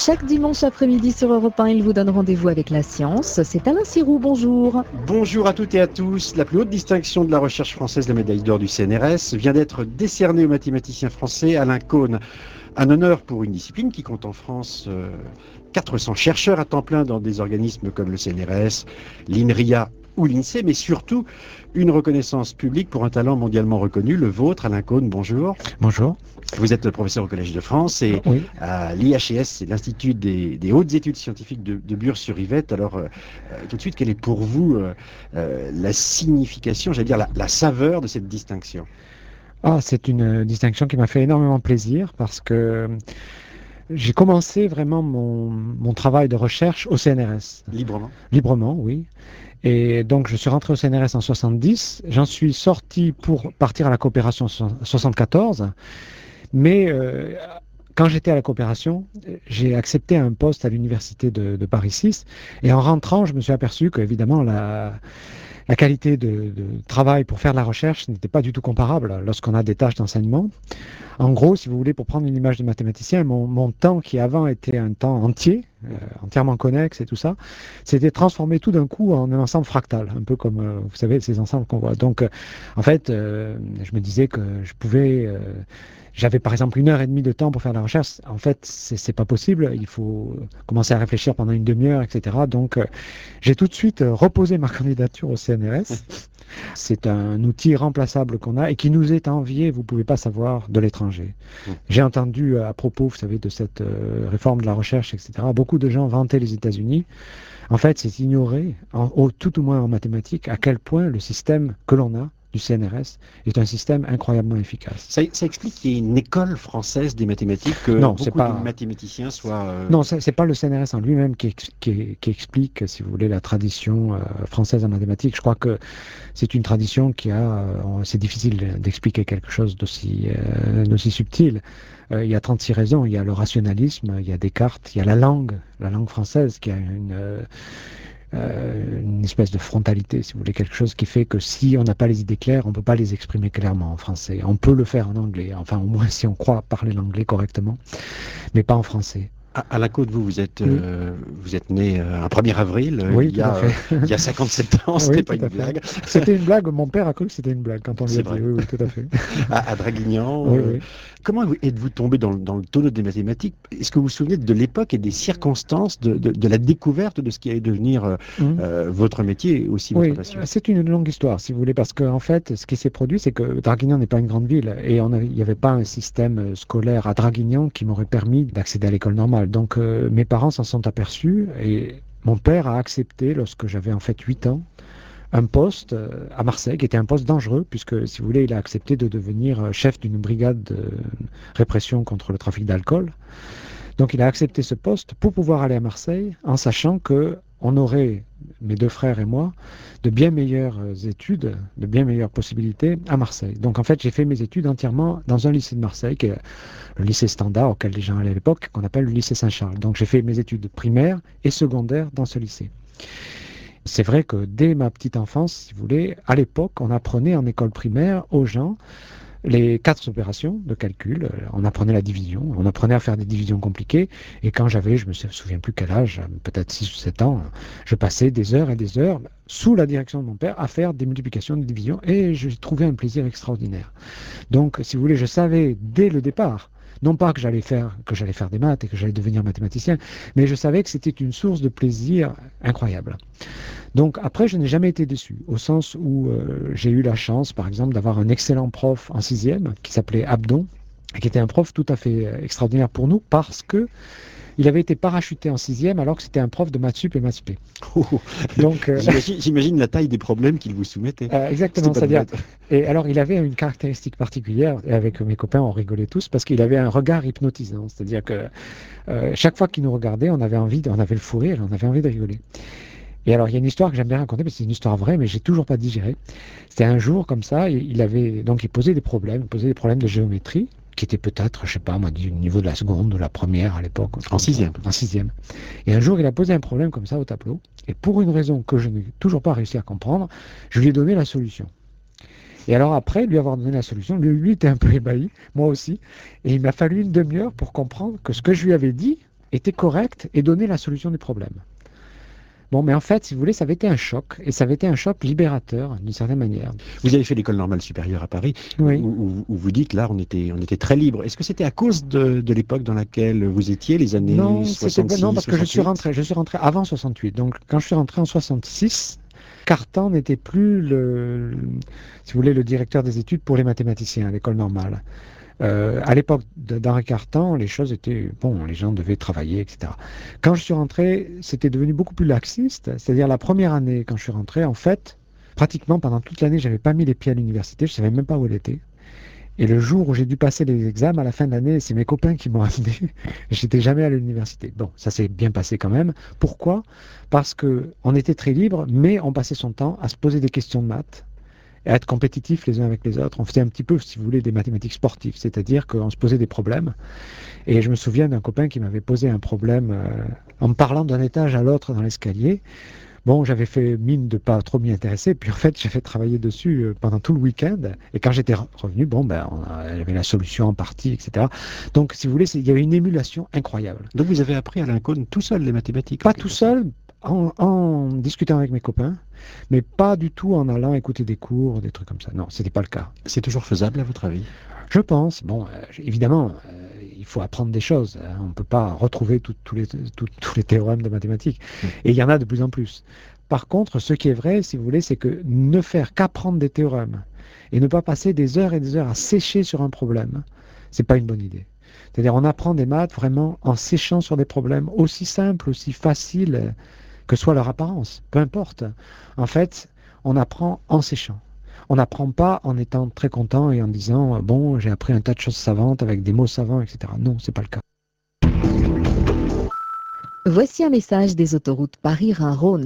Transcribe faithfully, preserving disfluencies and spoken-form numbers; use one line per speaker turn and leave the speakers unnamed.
Chaque dimanche après-midi sur Europe un, il vous donne rendez-vous avec la science. C'est Alain Sirou, bonjour.
Bonjour à toutes et à tous. La plus haute distinction de la recherche française, la médaille d'or du C N R S, vient d'être décernée au mathématicien français Alain Caunes. Un honneur pour une discipline qui compte en France euh, quatre cents chercheurs à temps plein dans des organismes comme le C N R S, l'INRIA ou l'INSEE, mais surtout une reconnaissance publique pour un talent mondialement reconnu, le vôtre, Alain Caunes, bonjour.
Bonjour.
Vous êtes professeur au Collège de France et
oui.
à l'I H E S, c'est l'Institut des, des hautes études scientifiques de, de Bure-sur-Yvette. Alors, euh, tout de suite, quelle est pour vous euh, euh, la signification, j'allais dire la, la saveur de cette distinction ?
Ah, c'est une distinction qui m'a fait énormément plaisir parce que j'ai commencé vraiment mon, mon travail de recherche au C N R S.
Librement ?
Librement, oui. Et donc, je suis rentré au C N R S en soixante-dix. J'en suis sorti pour partir à la coopération en soixante-quatorze. Mais euh, quand j'étais à la coopération, j'ai accepté un poste à l'université de, de Paris six. Et en rentrant, je me suis aperçu qu'évidemment, la, la qualité de, de travail pour faire de la recherche n'était pas du tout comparable lorsqu'on a des tâches d'enseignement. En gros, si vous voulez, pour prendre une image de mathématicien, mon, mon temps qui avant était un temps entier, euh, entièrement connexe et tout ça, s'était transformé tout d'un coup en un ensemble fractal, un peu comme, euh, vous savez, ces ensembles qu'on voit. Donc, euh, en fait, euh, je me disais que je pouvais... Euh, J'avais par exemple une heure et demie de temps pour faire la recherche. En fait, c'est, c'est pas possible. Il faut commencer à réfléchir pendant une demi-heure, et cetera. Donc, euh, j'ai tout de suite euh, reposé ma candidature au C N R S. C'est un outil remplaçable qu'on a et qui nous est envié, vous pouvez pas savoir, de l'étranger. Mmh. J'ai entendu à propos, vous savez, de cette euh, réforme de la recherche, et cetera. Beaucoup de gens vantaient les États-Unis. En fait, c'est ignorer, en, au, tout au moins en mathématiques, à quel point le système que l'on a du C N R S est un système incroyablement efficace.
Ça, ça explique qu'il y ait une école française des mathématiques, que
non,
beaucoup
c'est pas...
de mathématiciens soient... Euh...
Non, c'est, c'est pas le C N R S en lui-même qui, qui, qui explique, si vous voulez, la tradition euh, française en mathématiques. Je crois que c'est une tradition qui a... Euh, c'est difficile d'expliquer quelque chose d'aussi, euh, d'aussi subtil. Euh, il y a trente-six raisons. Il y a le rationalisme, il y a Descartes, il y a la langue, la langue française qui a une... Euh, Euh, une espèce de frontalité, si vous voulez, quelque chose qui fait que si on n'a pas les idées claires, on ne peut pas les exprimer clairement en français. On peut le faire en anglais, enfin au moins si on croit parler l'anglais correctement, mais pas en français.
À la Côte, vous, vous êtes, oui. euh, vous êtes né euh, un premier avril,
oui,
il, y a, euh, il y a cinquante-sept ans, c'était oui, pas une blague.
C'était une blague, mon père a cru que c'était une blague quand on lui a dit, oui, oui, tout à fait.
à, à Draguignan.
Oui,
euh,
oui.
Comment êtes-vous tombé dans, dans le tonneau des mathématiques ? Est-ce que vous vous souvenez de l'époque et des circonstances de, de, de la découverte de ce qui allait devenir euh, mmh. euh, votre métier et aussi votre
oui,
passion ?
C'est une longue histoire, si vous voulez, parce qu'en en fait, ce qui s'est produit, c'est que Draguignan n'est pas une grande ville et on il n'y avait pas un système scolaire à Draguignan qui m'aurait permis d'accéder à l'école normale. Donc, euh, mes parents s'en sont aperçus et mon père a accepté, lorsque j'avais en fait huit ans, un poste à Marseille qui était un poste dangereux puisque, si vous voulez, il a accepté de devenir chef d'une brigade de répression contre le trafic d'alcool. Donc il a accepté ce poste pour pouvoir aller à Marseille en sachant que on aurait, mes deux frères et moi, de bien meilleures études, de bien meilleures possibilités à Marseille. Donc en fait, j'ai fait mes études entièrement dans un lycée de Marseille, qui est le lycée standard auquel les gens allaient à l'époque, qu'on appelle le lycée Saint-Charles. Donc j'ai fait mes études primaires et secondaires dans ce lycée. C'est vrai que dès ma petite enfance, si vous voulez, à l'époque, on apprenait en école primaire aux gens les quatre opérations de calcul. On apprenait la division, on apprenait à faire des divisions compliquées. Et quand j'avais, je ne me souviens plus quel âge, peut-être six ou sept ans, je passais des heures et des heures sous la direction de mon père à faire des multiplications de divisions. Et je trouvais un plaisir extraordinaire. Donc, si vous voulez, je savais dès le départ, non pas que j'allais faire, que j'allais faire des maths et que j'allais devenir mathématicien, mais je savais que c'était une source de plaisir incroyable. Donc après, je n'ai jamais été déçu, au sens où euh, j'ai eu la chance, par exemple, d'avoir un excellent prof en sixième, qui s'appelait Abdon, et qui était un prof tout à fait extraordinaire pour nous, parce que il avait été parachuté en sixième alors que c'était un prof de maths sup et maths spé.
Oh, donc, euh, j'imagine, j'imagine la taille des problèmes qu'il vous soumettait.
Euh, exactement, c'est-à-dire. Et alors, il avait une caractéristique particulière, et avec mes copains, on rigolait tous, parce qu'il avait un regard hypnotisant. C'est-à-dire que euh, chaque fois qu'il nous regardait, on avait envie, de, on avait le fou rire, on avait envie de rigoler. Et alors, il y a une histoire que j'aime bien raconter, parce que c'est une histoire vraie, mais j'ai toujours pas digéré. C'était un jour comme ça, il avait donc il posait des problèmes, il posait des problèmes de géométrie, qui était peut-être, je sais pas moi, du niveau de la seconde, de la première à l'époque.
En sixième.
En sixième. Et un jour, il a posé un problème comme ça au tableau, et pour une raison que je n'ai toujours pas réussi à comprendre, je lui ai donné la solution. Et alors après, lui avoir donné la solution, lui, lui était un peu ébahi, moi aussi, et il m'a fallu une demi-heure pour comprendre que ce que je lui avais dit était correcte et donnait la solution du problème. Bon, mais en fait, si vous voulez, ça avait été un choc, et ça avait été un choc libérateur, d'une certaine manière.
Vous avez fait l'école normale supérieure à Paris,
Oui.
où, où- où vous dites, là, on était, on était très libre. Est-ce que c'était à cause de, de l'époque dans laquelle vous étiez, les années
Non, c'était
soixante-six,
non, parce que je suis
soixante-huit?
rentré, je suis rentré avant soixante-huit. Donc, quand je suis rentré en soixante-six, Cartan n'était plus le, le- si vous voulez, le directeur des études pour les mathématiciens à l'école normale. Euh, à l'époque de- d'Henri Cartan, les choses étaient, bon, les gens devaient travailler, et cetera. Quand je suis rentré, c'était devenu beaucoup plus laxiste. C'est-à-dire la première année, quand je suis rentré, en fait, pratiquement pendant toute l'année, j'avais pas mis les pieds à l'université, je savais même pas où elle était. Et le jour où j'ai dû passer les examens à la fin de l'année, c'est mes copains qui m'ont amené. J'étais jamais à l'université. Bon, ça s'est bien passé quand même. Pourquoi? Parce que on était très libre, mais on passait son temps à se poser des questions de maths et à être compétitifs les uns avec les autres. On faisait un petit peu, si vous voulez, des mathématiques sportives, c'est-à-dire qu'on se posait des problèmes. Et je me souviens d'un copain qui m'avait posé un problème euh, en me parlant d'un étage à l'autre dans l'escalier. Bon, j'avais fait mine de pas trop m'y intéresser, puis en fait, j'ai fait travailler dessus euh, pendant tout le week-end. Et quand j'étais re- revenu, bon, ben, on a- il y avait la solution en partie, et cetera. Donc, si vous voulez, c'est- il y avait une émulation incroyable.
Donc vous avez appris à Lincoln tout seul les mathématiques? en
Pas
quelque
tout
sorte.
seul, en, en discutant avec mes copains, mais pas du tout en allant écouter des cours, des trucs comme ça. Non, c'était pas le cas.
C'est toujours faisable à votre avis?
Je pense, bon, euh, évidemment, euh, il faut apprendre des choses. Hein. On ne peut pas retrouver tout- tous les, tout- tous les théorèmes de mathématiques.
Mm.
Et il y en a de plus en plus. Par contre, ce qui est vrai, si vous voulez, c'est que ne faire qu'apprendre des théorèmes et ne pas passer des heures et des heures à sécher sur un problème, c'est pas une bonne idée. C'est-à-dire, on apprend des maths vraiment en séchant sur des problèmes aussi simples, aussi faciles que soit leur apparence. Peu importe. En fait, on apprend en séchant. On n'apprend pas en étant très content et en disant bon, j'ai appris un tas de choses savantes avec des mots savants, et cetera. Non, c'est pas le cas.
Voici un message des autoroutes Paris-Rhin-Rhône.